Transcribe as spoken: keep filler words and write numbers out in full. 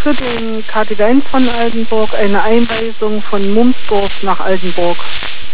für den K T eins von Altenburg eine Einweisung von Mumsdorf nach Altenburg.